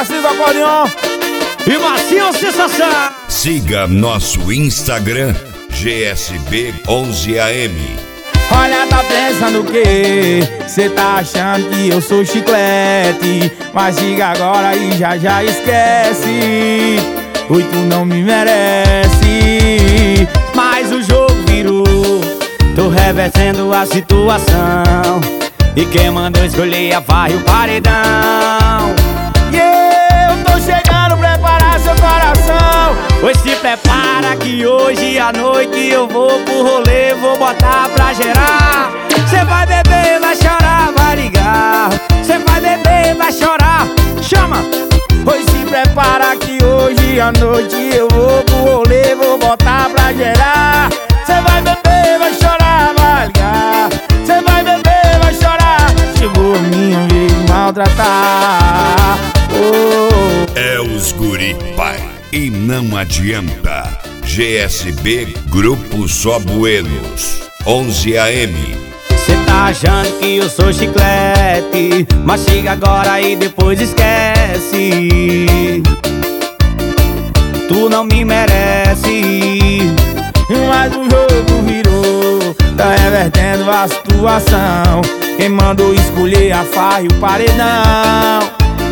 Tarcísio Acordeon e Marcinho Sensação. Siga nosso Instagram, GSB11AM. Olha, tá pensando o quê? Cê tá achando que eu sou chiclete, mas siga agora e já esquece. Oi, tu não me merece. Mas o jogo virou, tô revertendo a situação, e quem mandou escolher a farra e o paredão. E eu tô chegando, preparar seu coração. Pois se prepara que hoje à noite eu vou pro rolê, vou botar pra gerar. Cê vai beber, vai chorar, vai ligar. Cê vai beber, vai chorar, chama. Pois se prepara que hoje à noite eu vou pro rolê, vou botar pra gerar. Cê vai beber, vai chorar, vai ligar. Cê vai beber, vai chorar. Chegou a minha vez de maltratar. É os guri, pai, e não adianta. GSB Grupo Só Buenos, 11AM. Cê tá achando que eu sou chiclete, mas chega agora e depois esquece. Tu não me merece. Mas o jogo virou, tá revertendo a situação. Quem mandou escolher a farra e o paredão.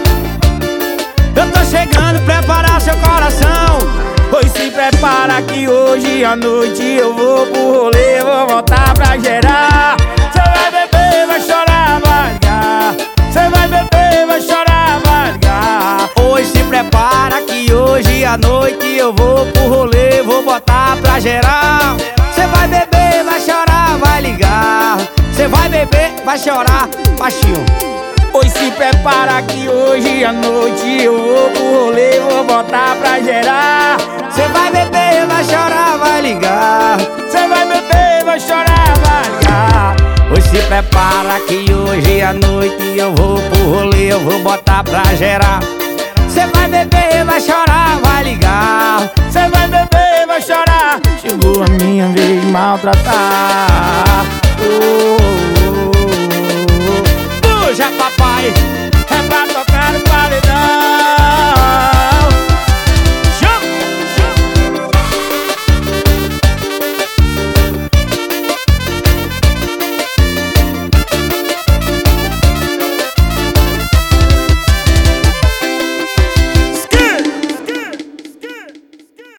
Eu tô chegando, preparar seu coração. Pois se prepara que hoje à noite eu vou pro rolê, vou voltar pra gerar. Cê vai beber, vai chorar, vai ligar. Cê vai beber, vai chorar, vai ligar. Pois se prepara que hoje à noite eu vou pro rolê, vou botar pra gerar. Cê vai beber, vai chorar, vai ligar. Cê vai beber, vai chorar, baixinho. Pois se prepara que hoje à noite eu vou pro rolê, vou botar pra gerar. Cê vai beber, vai chorar, vai ligar. Cê vai beber, vai chorar, vai ligar. Pois se prepara que hoje à noite eu vou pro rolê, eu vou botar pra gerar. Cê vai beber, vai chorar, vai ligar. Cê vai beber, vai chorar. Chegou a minha vez de maltratar. Puxa, papai, é pra tocar no paredão.